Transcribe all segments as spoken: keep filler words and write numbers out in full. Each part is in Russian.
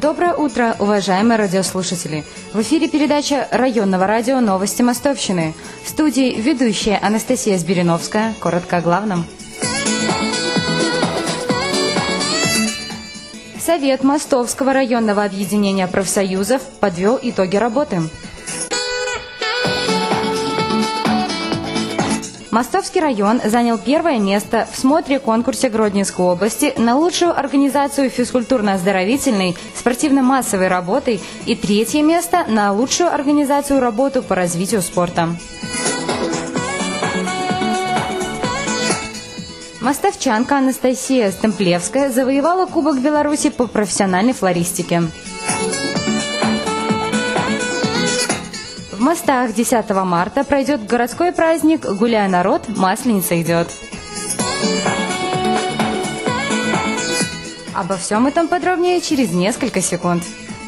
Доброе утро, уважаемые радиослушатели! В эфире передача районного радио «Новости Мостовщины». В студии ведущая Анастасия Сбириновская. Коротко о главном. Совет Мостовского районного объединения профсоюзов подвел итоги работы. Мостовский район занял первое место в смотре-конкурсе Гродненской области на лучшую организацию физкультурно-оздоровительной, спортивно-массовой работы и третье место на лучшую организацию работы по развитию спорта. Мостовчанка Анастасия Стемплевская завоевала Кубок Беларуси по профессиональной флористике. В Мостах десятого марта пройдет городской праздник «Гуляй, народ, Масленица идет». Обо всем этом подробнее через несколько секунд.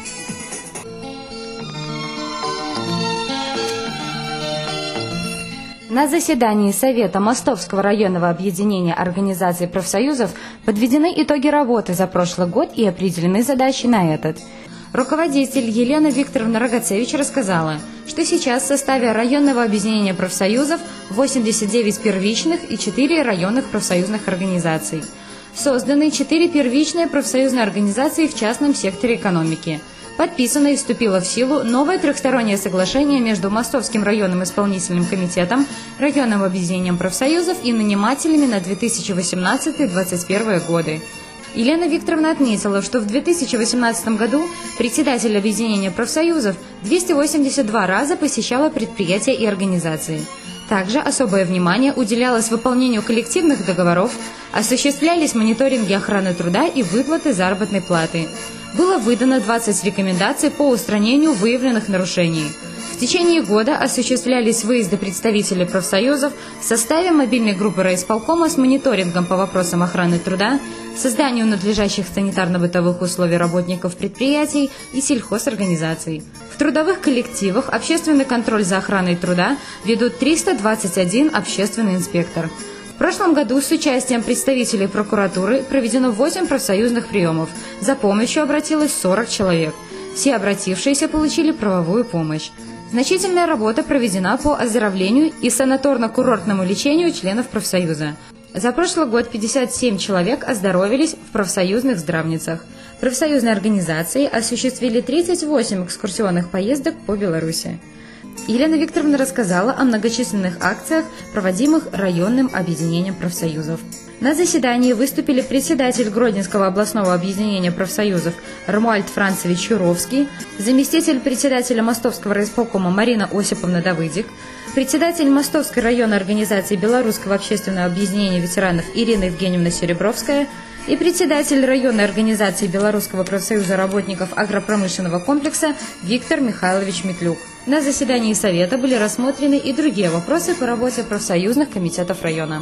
На заседании Совета Мостовского районного объединения организаций профсоюзов подведены итоги работы за прошлый год и определены задачи на этот. Руководитель Елена Викторовна Рогацевич рассказала, что сейчас в составе районного объединения профсоюзов восемьдесят девять первичных и четыре районных профсоюзных организаций. Созданы четыре первичные профсоюзные организации в частном секторе экономики. Подписано и вступило в силу новое трехстороннее соглашение между Мостовским районным исполнительным комитетом, районным объединением профсоюзов и нанимателями на две тысячи восемнадцатый — две тысячи двадцать первый годы. Елена Викторовна отметила, что в две тысячи восемнадцатом году председатель объединения профсоюзов двести восемьдесят два раза посещала предприятия и организации. Также особое внимание уделялось выполнению коллективных договоров, осуществлялись мониторинги охраны труда и выплаты заработной платы. Было выдано двадцать рекомендаций по устранению выявленных нарушений. В течение года осуществлялись выезды представителей профсоюзов в составе мобильной группы райисполкома с мониторингом по вопросам охраны труда, созданию надлежащих санитарно-бытовых условий работников предприятий и сельхозорганизаций. В трудовых коллективах общественный контроль за охраной труда ведут триста двадцать один общественный инспектор. В прошлом году с участием представителей прокуратуры проведено восемь профсоюзных приемов. За помощью обратилось сорок человек. Все обратившиеся получили правовую помощь. Значительная работа проведена по оздоровлению и санаторно-курортному лечению членов профсоюза. За прошлый год пятьдесят семь человек оздоровились в профсоюзных здравницах. Профсоюзные организации осуществили тридцать восемь экскурсионных поездок по Беларуси. Елена Викторовна рассказала о многочисленных акциях, проводимых районным объединением профсоюзов. На заседании выступили председатель Гродненского областного объединения профсоюзов Ромуальд Францевич Юровский, заместитель председателя Мостовского райисполкома Марина Осиповна Давыдик, председатель Мостовской районной организации Белорусского общественного объединения ветеранов Ирина Евгеньевна Серебровская и председатель районной организации Белорусского профсоюза работников агропромышленного комплекса Виктор Михайлович Метлюк. На заседании Совета были рассмотрены и другие вопросы по работе профсоюзных комитетов района.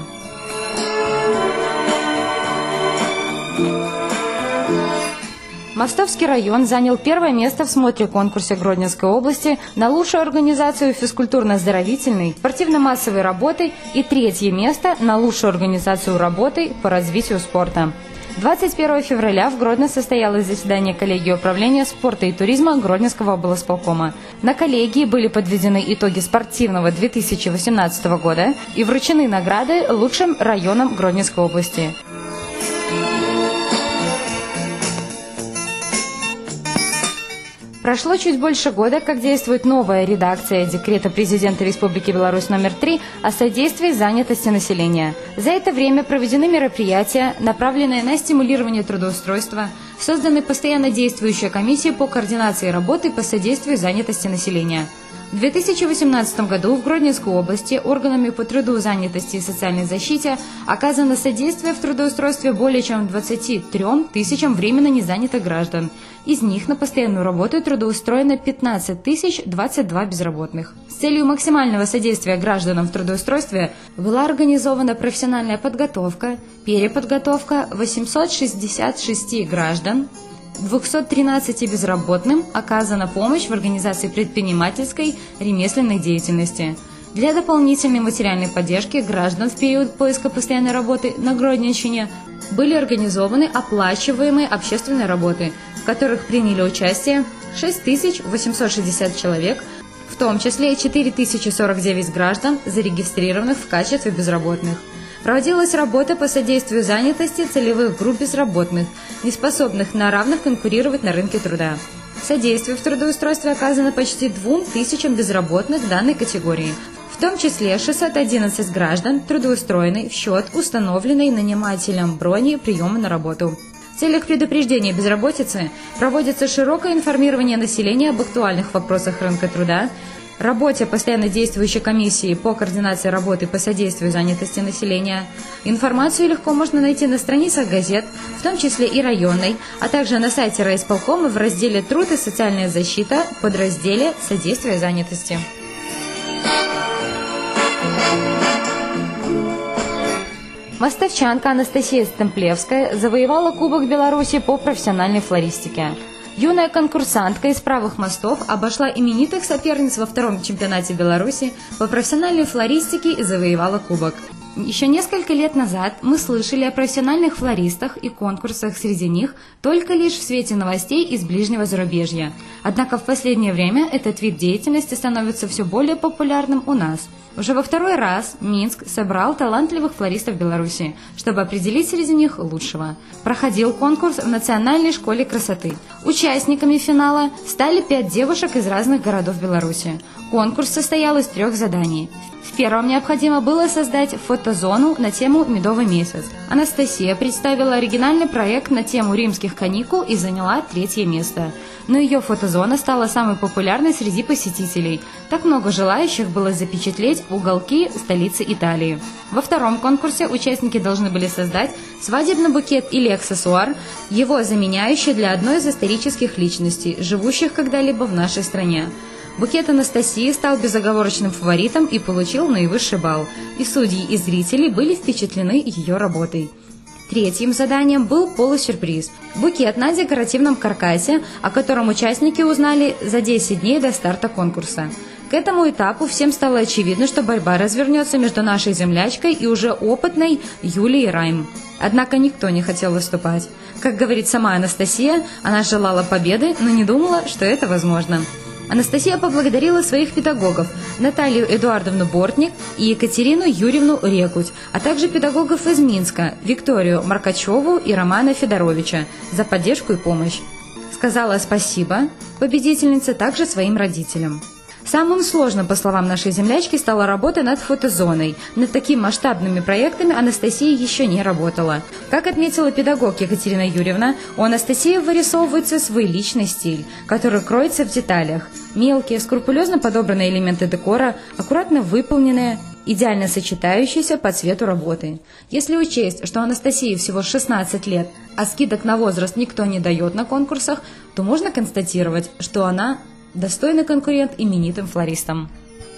Мостовский район занял первое место в смотре-конкурсе Гродненской области на лучшую организацию физкультурно-оздоровительной, спортивно-массовой работы и третье место на лучшую организацию работы по развитию спорта. двадцать первого февраля в Гродно состоялось заседание коллегии управления спорта и туризма Гродненского облсполкома. На коллегии были подведены итоги спортивного две тысячи восемнадцатого года и вручены награды лучшим районам Гродненской области. Прошло чуть больше года, как действует новая редакция декрета президента Республики Беларусь номер три о содействии занятости населения. За это время проведены мероприятия, направленные на стимулирование трудоустройства, созданы постоянно действующие комиссии по координации работы по содействию занятости населения. В две тысячи восемнадцатом году в Гродненской области органами по труду, занятости и социальной защите оказано содействие в трудоустройстве более чем двадцати трём тысячам временно незанятых граждан. Из них на постоянную работу трудоустроено пятнадцать тысяч двадцать два безработных. С целью максимального содействия гражданам в трудоустройстве была организована профессиональная подготовка, переподготовка восьмисот шестидесяти шести граждан, двумстам тринадцати безработным оказана помощь в организации предпринимательской, ремесленной деятельности. Для дополнительной материальной поддержки граждан в период поиска постоянной работы на Гродненщине были организованы оплачиваемые общественные работы, в которых приняли участие шесть тысяч восемьсот шестьдесят человек, в том числе четыре тысячи сорок девять граждан, зарегистрированных в качестве безработных. Проводилась работа по содействию занятости целевых групп безработных, неспособных на равных конкурировать на рынке труда. Содействие в трудоустройстве оказано почти двум тысячам безработных данной категории, в том числе шестьсот одиннадцать граждан трудоустроены в счет установленной нанимателем брони приема на работу. В целях предупреждения безработицы проводится широкое информирование населения об актуальных вопросах рынка труда, работе постоянно действующей комиссии по координации работы по содействию занятости населения. Информацию легко можно найти на страницах газет, в том числе и районной, а также на сайте райисполкома в разделе «Труд и социальная защита» в подразделе «Содействие занятости». Мостовчанка Анастасия Стемплевская завоевала Кубок Беларуси по профессиональной флористике. Юная конкурсантка из правых мостов обошла именитых соперниц во втором чемпионате Беларуси по профессиональной флористике и завоевала кубок. Еще несколько лет назад мы слышали о профессиональных флористах и конкурсах среди них только лишь в свете новостей из ближнего зарубежья. Однако в последнее время этот вид деятельности становится все более популярным у нас. Уже во второй раз Минск собрал талантливых флористов Беларуси, чтобы определить среди них лучшего. Проходил конкурс в Национальной школе красоты. Участниками финала стали пять девушек из разных городов Беларуси. Конкурс состоял из трех заданий. В первом необходимо было создать фотозону на тему «Медовый месяц». Анастасия представила оригинальный проект на тему римских каникул и заняла третье место. Но ее фотозона стала самой популярной среди посетителей. Так много желающих было запечатлеть уголки столицы Италии. Во втором конкурсе участники должны были создать свадебный букет или аксессуар, его заменяющий для одной из исторических личностей, живущих когда-либо в нашей стране. Букет Анастасии стал безоговорочным фаворитом и получил наивысший балл, и судьи и зрители были впечатлены ее работой. Третьим заданием был полусюрприз – букет на декоративном каркасе, о котором участники узнали за десять дней до старта конкурса. К этому этапу всем стало очевидно, что борьба развернется между нашей землячкой и уже опытной Юлией Райм. Однако никто не хотел выступать. Как говорит сама Анастасия, она желала победы, но не думала, что это возможно. Анастасия поблагодарила своих педагогов Наталью Эдуардовну Бортник и Екатерину Юрьевну Рекуть, а также педагогов из Минска Викторию Маркачеву и Романа Федоровича за поддержку и помощь. Сказала спасибо победительница также своим родителям. Самым сложным, по словам нашей землячки, стала работа над фотозоной. Над такими масштабными проектами Анастасия еще не работала. Как отметила педагог Екатерина Юрьевна, у Анастасии вырисовывается свой личный стиль, который кроется в деталях. Мелкие, скрупулезно подобранные элементы декора, аккуратно выполненные, идеально сочетающиеся по цвету работы. Если учесть, что Анастасии всего шестнадцать лет, а скидок на возраст никто не дает на конкурсах, то можно констатировать, что она достойный конкурент именитым флористам.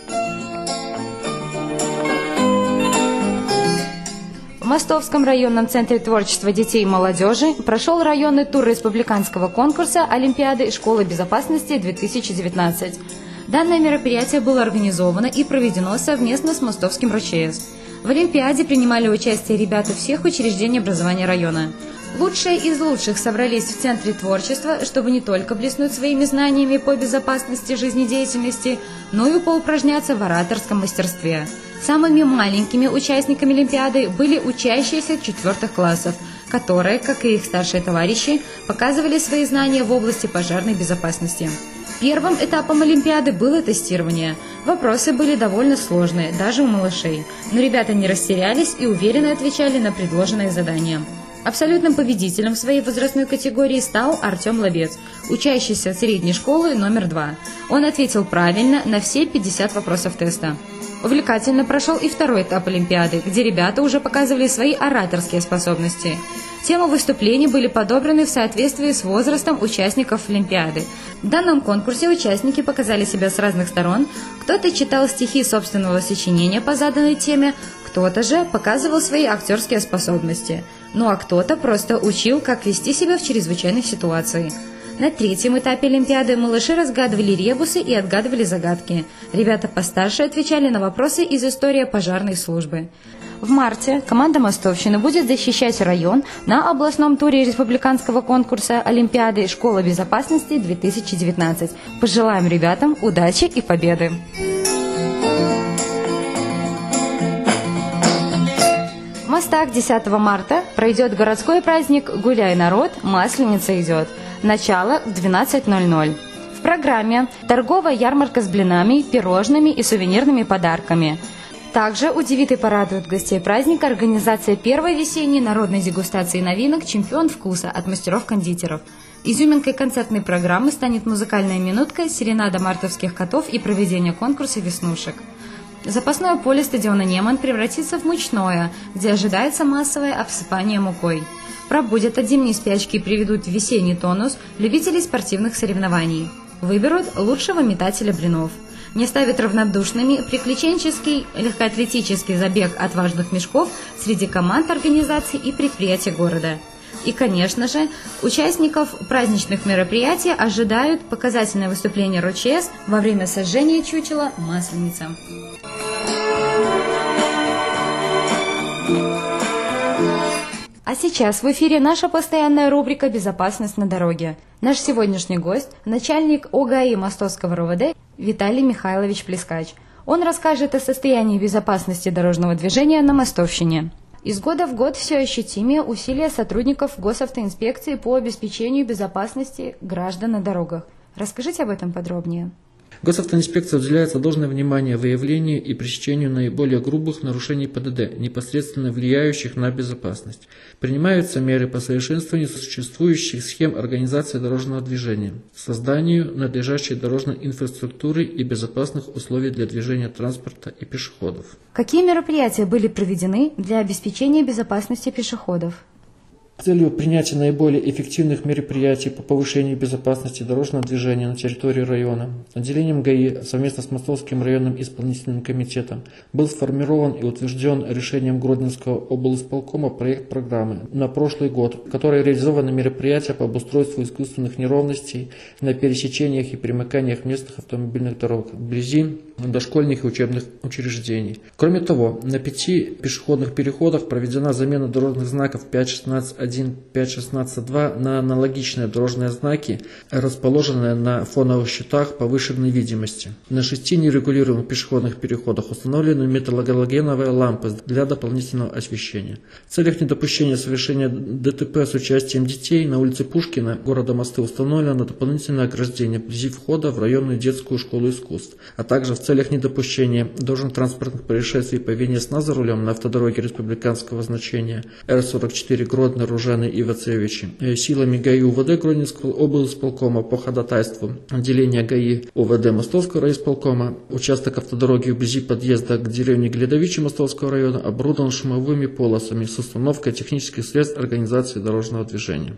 В Мостовском районном центре творчества детей и молодежи прошел районный тур республиканского конкурса Олимпиады школы безопасности-две тысячи девятнадцать. Данное мероприятие было организовано и проведено совместно с Мостовским РОЧС. В Олимпиаде принимали участие ребята всех учреждений образования района. Лучшие из лучших собрались в Центре творчества, чтобы не только блеснуть своими знаниями по безопасности жизнедеятельности, но и поупражняться в ораторском мастерстве. Самыми маленькими участниками Олимпиады были учащиеся четвертых классов, которые, как и их старшие товарищи, показывали свои знания в области пожарной безопасности. Первым этапом Олимпиады было тестирование. Вопросы были довольно сложные, даже у малышей, но ребята не растерялись и уверенно отвечали на предложенные задания. Абсолютным победителем в своей возрастной категории стал Артем Лобец, учащийся средней школы номер два. Он ответил правильно на все пятьдесят вопросов теста. Увлекательно прошел и второй этап Олимпиады, где ребята уже показывали свои ораторские способности. Темы выступлений были подобраны в соответствии с возрастом участников Олимпиады. В данном конкурсе участники показали себя с разных сторон. Кто-то читал стихи собственного сочинения по заданной теме, кто-то же показывал свои актерские способности. Ну а кто-то просто учил, как вести себя в чрезвычайной ситуации. На третьем этапе Олимпиады малыши разгадывали ребусы и отгадывали загадки. Ребята постарше отвечали на вопросы из истории пожарной службы. В марте команда Мостовщины будет защищать район на областном туре республиканского конкурса Олимпиады «Школа безопасности-две тысячи девятнадцать». Пожелаем ребятам удачи и победы! В Мостах десятого марта пройдет городской праздник «Гуляй, народ, Масленица идет». Начало в двенадцать ноль ноль. В программе торговая ярмарка с блинами, пирожными и сувенирными подарками. Также удивит и порадует гостей праздника организация первой весенней народной дегустации новинок «Чемпион вкуса» от мастеров-кондитеров. Изюминкой концертной программы станет музыкальная минутка, серенада мартовских котов и проведение конкурса веснушек. Запасное поле стадиона «Неман» превратится в мучное, где ожидается массовое обсыпание мукой. Пробудят от зимней спячки и приведут в весенний тонус любителей спортивных соревнований. Выберут лучшего метателя блинов. Не ставят равнодушными приключенческий легкоатлетический забег отважных мешков среди команд, организаций и предприятий города. И, конечно же, участников праздничных мероприятий ожидают показательное выступление РОЧС во время сожжения чучела Масленица. А сейчас в эфире наша постоянная рубрика «Безопасность на дороге». Наш сегодняшний гость – начальник ОГАИ Мостовского РОВД Виталий Михайлович Плескач. Он расскажет о состоянии безопасности дорожного движения на Мостовщине. Из года в год все ощутимее усилия сотрудников госавтоинспекции по обеспечению безопасности граждан на дорогах. Расскажите об этом подробнее. Госавтоинспекция уделяется должное внимание выявлению и пресечению наиболее грубых нарушений ПДД, непосредственно влияющих на безопасность. Принимаются меры по совершенствованию существующих схем организации дорожного движения, созданию надлежащей дорожной инфраструктуры и безопасных условий для движения транспорта и пешеходов. Какие мероприятия были проведены для обеспечения безопасности пешеходов? С целью принятия наиболее эффективных мероприятий по повышению безопасности дорожного движения на территории района, отделением ГАИ совместно с Мостовским районным исполнительным комитетом был сформирован и утвержден решением Гродненского облисполкома проект программы на прошлый год, в которой реализованы мероприятия по обустройству искусственных неровностей на пересечениях и примыканиях местных автомобильных дорог вблизи дошкольных и учебных учреждений. Кроме того, на пяти пешеходных переходах проведена замена дорожных знаков пять шестнадцать один, пять шестнадцать два на аналогичные дорожные знаки, расположенные на фоновых щитах повышенной видимости. На шести нерегулируемых пешеходных переходах установлены металлогалогеновые лампы для дополнительного освещения. В целях недопущения совершения ДТП с участием детей на улице Пушкина города Мосты установлено дополнительное ограждение вблизи входа в районную детскую школу искусств, а также в целях недопущения дорожно-транспортных происшествий и поведения сна за рулем на автодороге республиканского значения Р сорок четыре Гродно, Ружаны и Вацевичи силами ГАИ УВД Гродненского облисполкома по ходатайству отделения ГАИ УВД Мостовского райисполкома участок автодороги вблизи подъезда к деревне Гледовичи Мостовского района оборудован шумовыми полосами с установкой технических средств организации дорожного движения.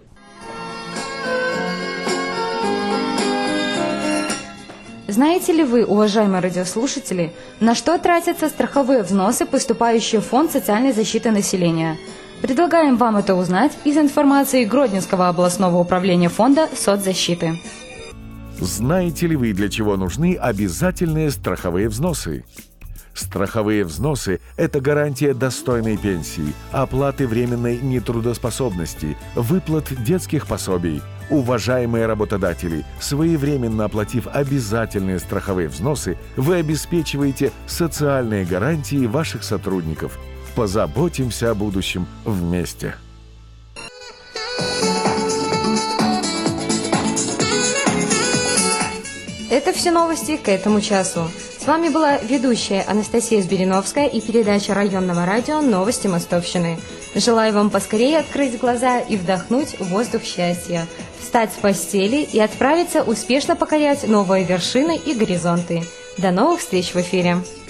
Знаете ли вы, уважаемые радиослушатели, на что тратятся страховые взносы, поступающие в Фонд социальной защиты населения? Предлагаем вам это узнать из информации Гродненского областного управления Фонда соцзащиты. Знаете ли вы, для чего нужны обязательные страховые взносы? Страховые взносы – это гарантия достойной пенсии, оплаты временной нетрудоспособности, выплат детских пособий. Уважаемые работодатели, своевременно оплатив обязательные страховые взносы, вы обеспечиваете социальные гарантии ваших сотрудников. Позаботимся о будущем вместе. Это все новости к этому часу. С вами была ведущая Анастасия Збириновская и передача районного радио «Новости Мостовщины». Желаю вам поскорее открыть глаза и вдохнуть воздух счастья, встать с постели и отправиться успешно покорять новые вершины и горизонты. До новых встреч в эфире!